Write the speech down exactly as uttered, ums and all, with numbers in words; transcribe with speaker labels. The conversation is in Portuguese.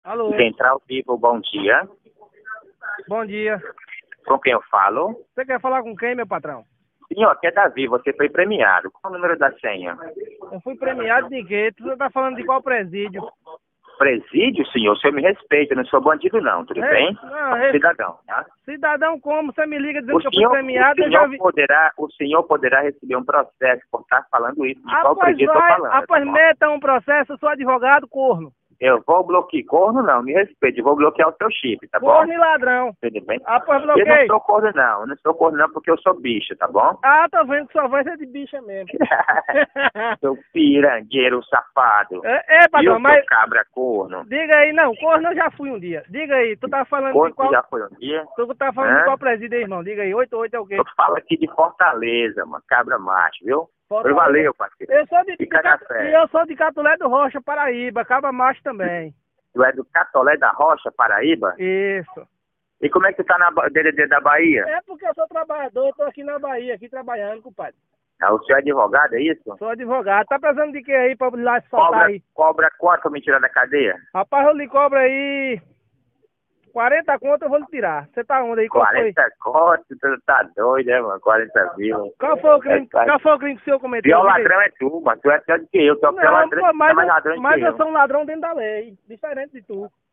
Speaker 1: Alô?
Speaker 2: Central Vivo, bom dia.
Speaker 1: Bom dia.
Speaker 2: Com quem eu falo?
Speaker 1: Você quer falar com quem, meu patrão?
Speaker 2: Senhor, aqui é Davi, você foi premiado. Qual o número da senha?
Speaker 1: Eu fui premiado de quê? Tu tá falando de qual presídio?
Speaker 2: Presídio, senhor? O senhor me respeita, eu não sou bandido não, tudo
Speaker 1: É,
Speaker 2: bem?
Speaker 1: não, é-
Speaker 2: Cidadão, tá?
Speaker 1: Cidadão como? Você me liga dizendo
Speaker 2: O
Speaker 1: que eu fui
Speaker 2: senhor,
Speaker 1: premiado,
Speaker 2: o,
Speaker 1: eu já
Speaker 2: senhor
Speaker 1: vi...
Speaker 2: poderá, o senhor poderá receber um processo por estar falando isso. De qual
Speaker 1: Após
Speaker 2: presídio eu tô
Speaker 1: vai,
Speaker 2: falando?
Speaker 1: após
Speaker 2: tá bom?
Speaker 1: meta um processo, eu sou advogado corno.
Speaker 2: Eu vou bloquear, corno não, me respeite, eu vou bloquear o seu chip, tá bom?
Speaker 1: Corno e ladrão.
Speaker 2: Tudo bem?
Speaker 1: Após
Speaker 2: Eu não
Speaker 1: bloqueio.
Speaker 2: sou corno não, eu não sou corno não porque eu sou bicho, tá bom?
Speaker 1: Ah, tô vendo que sua voz é de bicha mesmo.
Speaker 2: Seu pirangueiro safado.
Speaker 1: É, é
Speaker 2: E
Speaker 1: patrão,
Speaker 2: o
Speaker 1: mas...
Speaker 2: seu cabra corno?
Speaker 1: Diga aí, não, corno eu já fui um dia. Diga aí, tu tá falando de
Speaker 2: Corno
Speaker 1: qual...
Speaker 2: já foi um dia?
Speaker 1: Tu tá falando
Speaker 2: Hã?
Speaker 1: de qual presídio aí, irmão? Diga aí, oito oito é o quê?
Speaker 2: Eu falo aqui de Fortaleza, mano, cabra macho, viu?
Speaker 1: Fortaleza.
Speaker 2: Valeu, parceiro.
Speaker 1: Eu sou de,
Speaker 2: Fica
Speaker 1: de
Speaker 2: na
Speaker 1: Cat-
Speaker 2: fé.
Speaker 1: e eu sou de Catolé do Rocha, Paraíba, Caba Macho também.
Speaker 2: Tu é do Catolé da Rocha, Paraíba?
Speaker 1: Isso.
Speaker 2: E como é que tu tá na ba- D D D da Bahia?
Speaker 1: É porque eu sou trabalhador, eu tô aqui na Bahia, aqui trabalhando, compadre.
Speaker 2: Ah, o senhor é advogado, é isso?
Speaker 1: Sou advogado. Tá precisando de que aí pra ir lá soltar
Speaker 2: Cobra,
Speaker 1: aí?
Speaker 2: cobra quanto pra me tirar da cadeia?
Speaker 1: Rapaz, eu lhe cobro aí quarenta conto, eu vou lhe tirar. Você tá onde aí? Qual foi?
Speaker 2: quarenta conto, tu tá doido, né, mano? quarenta mil.
Speaker 1: Qual foi o crime,
Speaker 2: É,
Speaker 1: qual foi o crime que o senhor cometeu?
Speaker 2: Pior
Speaker 1: Diga aí.
Speaker 2: ladrão é tu, mano. Tu é pior do que eu. Tu é o pior
Speaker 1: Não,
Speaker 2: ladrão,
Speaker 1: pô,
Speaker 2: tu é
Speaker 1: mas,
Speaker 2: mais
Speaker 1: eu,
Speaker 2: ladrão do
Speaker 1: mas
Speaker 2: que
Speaker 1: eu
Speaker 2: eu.
Speaker 1: sou um ladrão dentro da lei, diferente de tu.